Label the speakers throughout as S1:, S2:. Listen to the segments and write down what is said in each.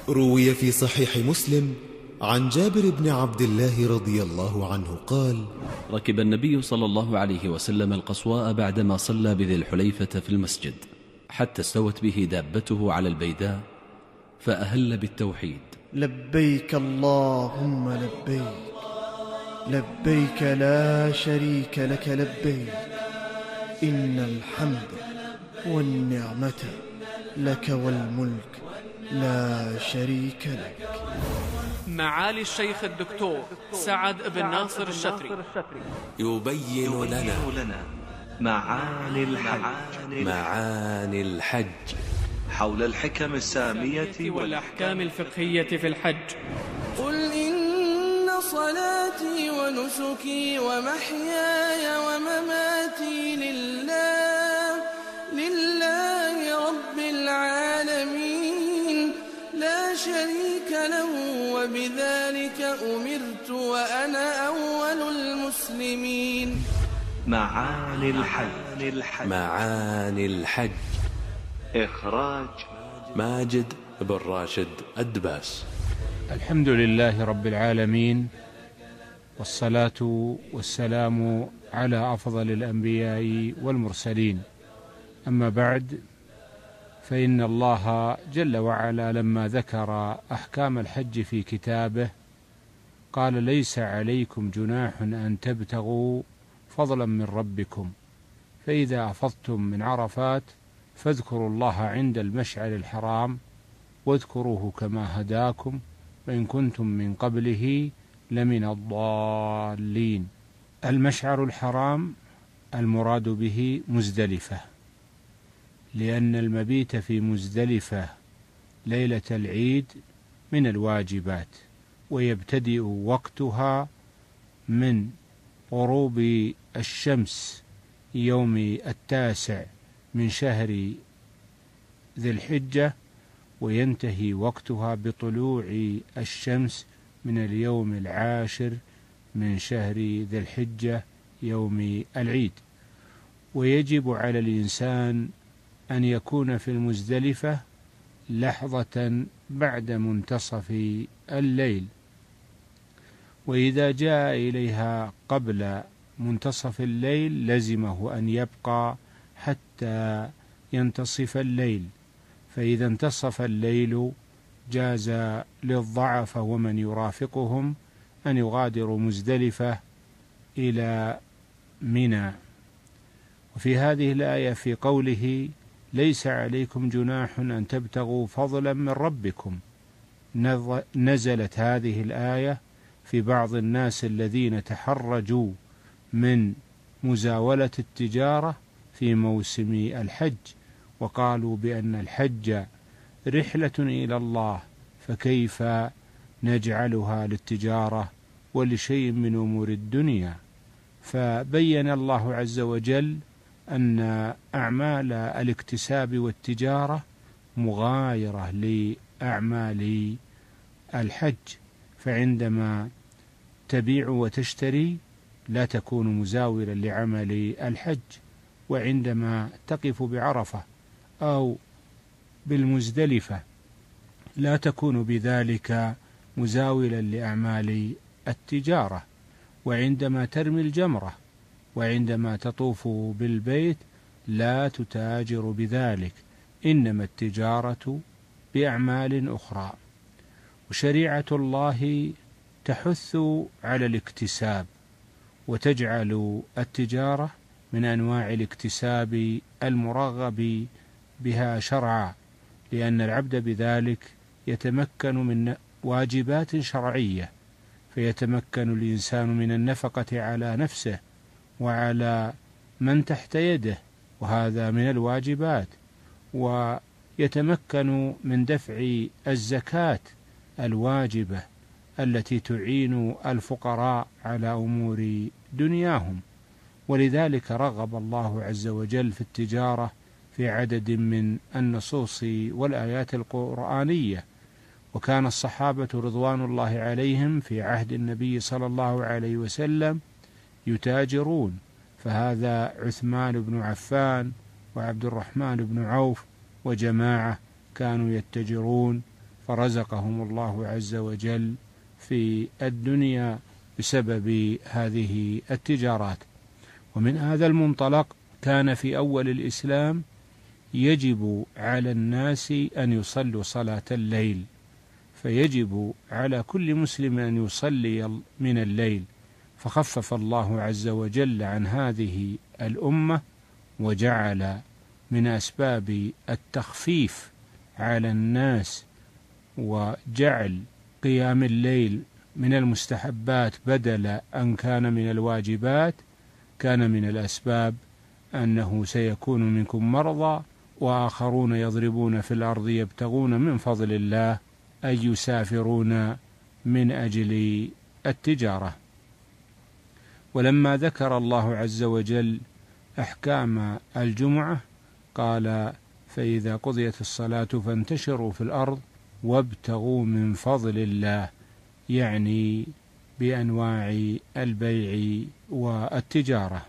S1: روي في صحيح مسلم عن جابر بن عبد الله رضي الله عنه قال:
S2: ركب النبي صلى الله عليه وسلم القصواء بعدما صلى بذي الحليفة في المسجد، حتى استوت به دابته على البيداء، فأهل بالتوحيد:
S3: لبيك اللهم لبيك، لبيك لا شريك لك لبيك، إن الحمد والنعمة لك والملك لا شريك لك.
S4: معالي الشيخ الدكتور سعد بن ناصر الشتري
S1: يبين لنا معاني الحج
S5: حول الحكم السامية
S4: والأحكام الفقهية في الحج.
S6: قل إن صلاتي ونسكي ومحياي ومماتي لله رب العالمين لا شريك له وبذلك أمرت وأنا أول المسلمين.
S5: معاني الحج. إخراج
S1: ماجد بن راشد الدباس.
S7: الحمد لله رب العالمين، والصلاة والسلام على أفضل الأنبياء والمرسلين. أما بعد، فإن الله جل وعلا لما ذكر أحكام الحج في كتابه قال: ليس عليكم جناح أن تبتغوا فضلا من ربكم، فإذا أفضتم من عرفات فاذكروا الله عند المشعر الحرام واذكروه كما هداكم وإن كنتم من قبله لمن الضالين. المشعر الحرام المراد به مزدلفة، لأن المبيت في مزدلفة ليلة العيد من الواجبات، ويبتدئ وقتها من غروب الشمس يوم 9 من شهر ذي الحجة، وينتهي وقتها بطلوع الشمس من اليوم 10 من شهر ذي الحجة يوم العيد. ويجب على الإنسان أن يكون في المزدلفة لحظة بعد منتصف الليل، وإذا جاء إليها قبل منتصف الليل لزمه أن يبقى حتى ينتصف الليل، فإذا انتصف الليل جاز للضعف ومن يرافقهم أن يغادروا مزدلفة إلى منى. وفي هذه الآية في قوله: ليس عليكم جناح أن تبتغوا فضلا من ربكم، نزلت هذه الآية في بعض الناس الذين تحرجوا من مزاولة التجارة في موسم الحج، وقالوا بأن الحج رحلة إلى الله، فكيف نجعلها للتجارة ولشيء من أمور الدنيا؟ فبين الله عز وجل أن أعمال الاكتساب والتجارة مغايرة لأعمال الحج، فعندما تبيع وتشتري لا تكون مزاولا لعمل الحج، وعندما تقف بعرفة أو بالمزدلفة لا تكون بذلك مزاولا لأعمال التجارة، وعندما ترمي الجمرة وعندما تطوف بالبيت لا تتاجر بذلك، إنما التجارة بأعمال أخرى. وشريعة الله تحث على الاكتساب، وتجعل التجارة من أنواع الاكتساب المرغب بها شرعا، لأن العبد بذلك يتمكن من واجبات شرعية، فيتمكن الإنسان من النفقة على نفسه وعلى من تحت يده، وهذا من الواجبات، ويتمكن من دفع الزكاة الواجبة التي تعين الفقراء على أمور دنياهم. ولذلك رغب الله عز وجل في التجارة في عدد من النصوص والآيات القرآنية، وكان الصحابة رضوان الله عليهم في عهد النبي صلى الله عليه وسلم يتاجرون، فهذا عثمان بن عفان وعبد الرحمن بن عوف وجماعة كانوا يتجرون فرزقهم الله عز وجل في الدنيا بسبب هذه التجارات. ومن هذا المنطلق كان في أول الإسلام يجب على الناس أن يصلوا صلاة الليل، فيجب على كل مسلم أن يصلي من الليل، فخفف الله عز وجل عن هذه الأمة وجعل من أسباب التخفيف على الناس وجعل قيام الليل من المستحبات بدل أن كان من الواجبات، كان من الأسباب أنه سيكون منكم مرضى وآخرون يضربون في الأرض يبتغون من فضل الله، أي يسافرون من أجل التجارة. ولما ذكر الله عز وجل أحكام الجمعة قال: فإذا قضيت الصلاة فانتشروا في الأرض وابتغوا من فضل الله، يعني بأنواع البيع والتجارة.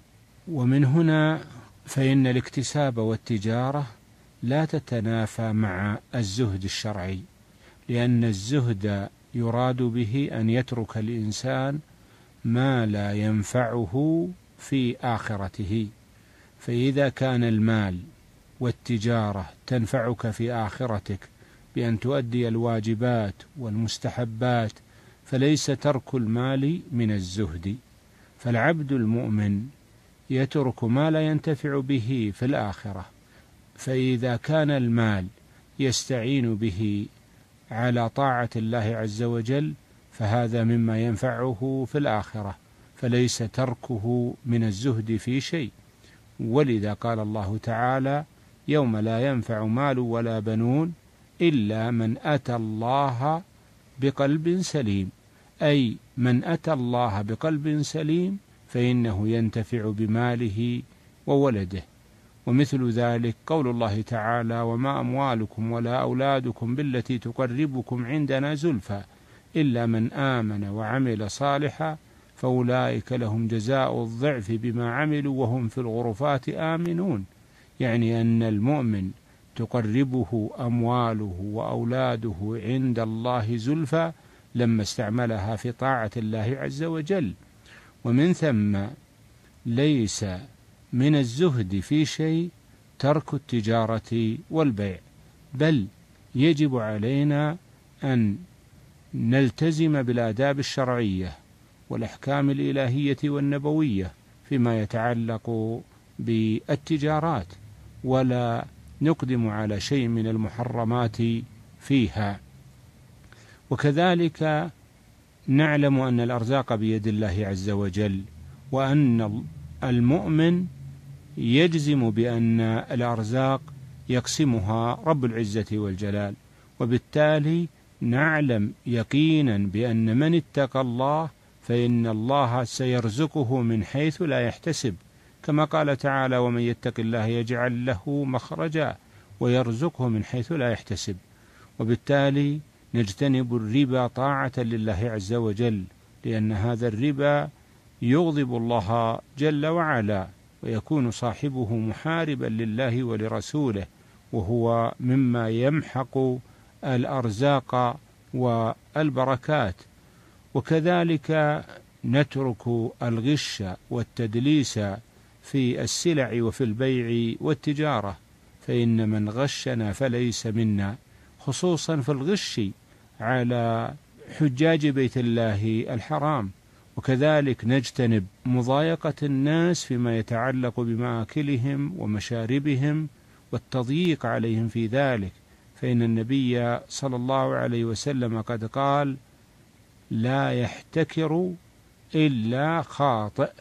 S7: ومن هنا فإن الاكتساب والتجارة لا تتنافى مع الزهد الشرعي، لأن الزهد يراد به أن يترك الإنسان ما لا ينفعه في آخرته. فإذا كان المال والتجارة تنفعك في آخرتك بأن تؤدي الواجبات والمستحبات، فليس ترك المال من الزهد. فالعبد المؤمن يترك ما لا ينتفع به في الآخرة، فإذا كان المال يستعين به على طاعة الله عز وجل فهذا مما ينفعه في الآخرة، فليس تركه من الزهد في شيء. ولذا قال الله تعالى: يوم لا ينفع مال ولا بنون إلا من أتى الله بقلب سليم، أي من أتى الله بقلب سليم فإنه ينتفع بماله وولده. ومثل ذلك قول الله تعالى: وما أموالكم ولا أولادكم بالتي تقربكم عندنا زلفى إلا من آمن وعمل صالحا فأولئك لهم جزاء الضعف بما عملوا وهم في الغرفات آمنون. يعني أن المؤمن تقربه أمواله وأولاده عند الله زلفى لما استعملها في طاعة الله عز وجل. ومن ثم ليس من الزهد في شيء ترك التجارة والبيع، بل يجب علينا أن نلتزم بالآداب الشرعية والأحكام الإلهية والنبوية فيما يتعلق بالتجارات، ولا نقدم على شيء من المحرمات فيها. وكذلك نعلم أن الأرزاق بيد الله عز وجل، وأن المؤمن يجزم بأن الأرزاق يقسمها رب العزة والجلال، وبالتالي نعلم يقينا بأن من اتقى الله فإن الله سيرزقه من حيث لا يحتسب، كما قال تعالى: ومن يتق الله يجعل له مخرجا ويرزقه من حيث لا يحتسب. وبالتالي نجتنب الربا طاعة لله عز وجل، لأن هذا الربا يغضب الله جل وعلا، ويكون صاحبه محاربا لله ولرسوله، وهو مما يمحق الأرزاق والبركات. وكذلك نترك الغش والتدليس في السلع وفي البيع والتجارة، فإن من غشنا فليس منا، خصوصا في الغش على حجاج بيت الله الحرام. وكذلك نجتنب مضايقة الناس فيما يتعلق بمآكلهم ومشاربهم والتضييق عليهم في ذلك، فإن النبي صلى الله عليه وسلم قد قال: لا يحتكر إلا خاطئ.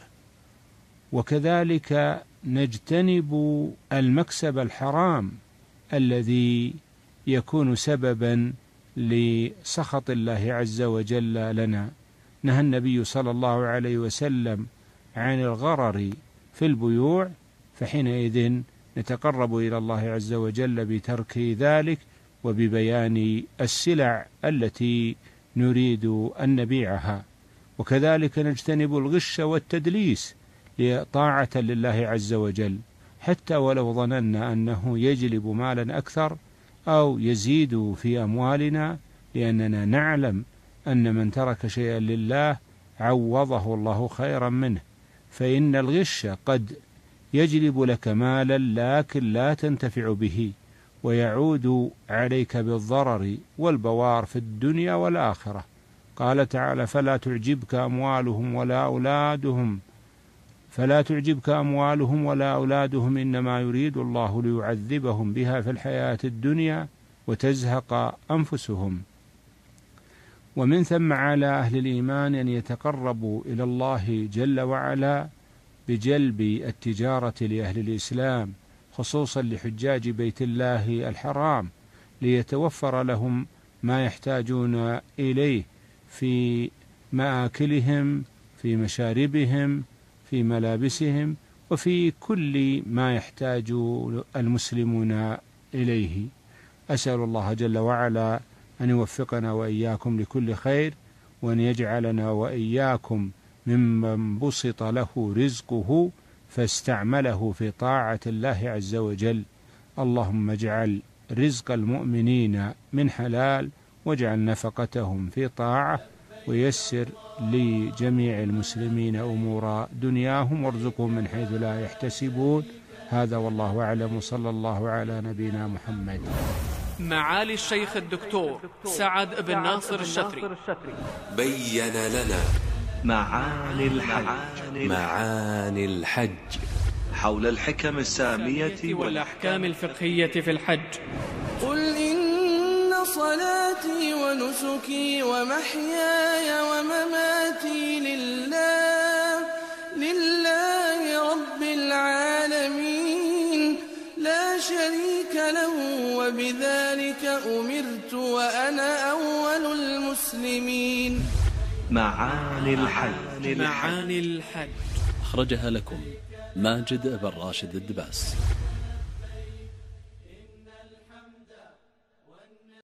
S7: وكذلك نجتنب المكسب الحرام الذي يكون سببا لسخط الله عز وجل لنا. نهى النبي صلى الله عليه وسلم عن الغرر في البيوع، فحينئذ نتقرب إلى الله عز وجل بترك ذلك وببيان السلع التي نريد أن نبيعها. وكذلك نجتنب الغش والتدليس طاعة لله عز وجل، حتى ولو ظننا أنه يجلب مالا أكثر أو يزيد في أموالنا، لأننا نعلم أن من ترك شيئا لله عوضه الله خيرا منه، فإن الغش قد يجلب لك مالا لكن لا تنتفع به، ويعود عليك بالضرر والبوار في الدنيا والآخرة. قال تعالى: فلا تعجبك أموالهم ولا أولادهم إنما يريد الله ليعذبهم بها في الحياة الدنيا وتزهق أنفسهم. ومن ثم على أهل الإيمان أن يتقربوا إلى الله جل وعلا بجلب التجارة لأهل الإسلام، خصوصا لحجاج بيت الله الحرام، ليتوفر لهم ما يحتاجون إليه في مآكلهم، في مشاربهم، في ملابسهم، وفي كل ما يحتاج المسلمون إليه. أسأل الله جل وعلا أن يوفقنا وإياكم لكل خير، وأن يجعلنا وإياكم ممن بسط له رزقه فاستعمله في طاعة الله عز وجل. اللهم اجعل رزق المؤمنين من حلال، واجعل نفقتهم في طاعة، ويسر لجميع المسلمين أمور دنياهم، وارزقهم من حيث لا يحتسبون. هذا والله أعلم، وصلى الله على نبينا محمد.
S4: معالي الشيخ الدكتور سعد بن ناصر الشتري
S8: بين لنا معاني الحج
S5: حول الحكم السامية
S4: والأحكام الفقهية في الحج.
S6: قل إن صلاتي ونسكي ومحياي ومماتي لله رب العالمين لا شريك له وبذلك أمرت وأنا أول المسلمين.
S5: معاني الحج.
S4: معاني الحج
S2: أخرجها لكم ماجد بن راشد الدباس.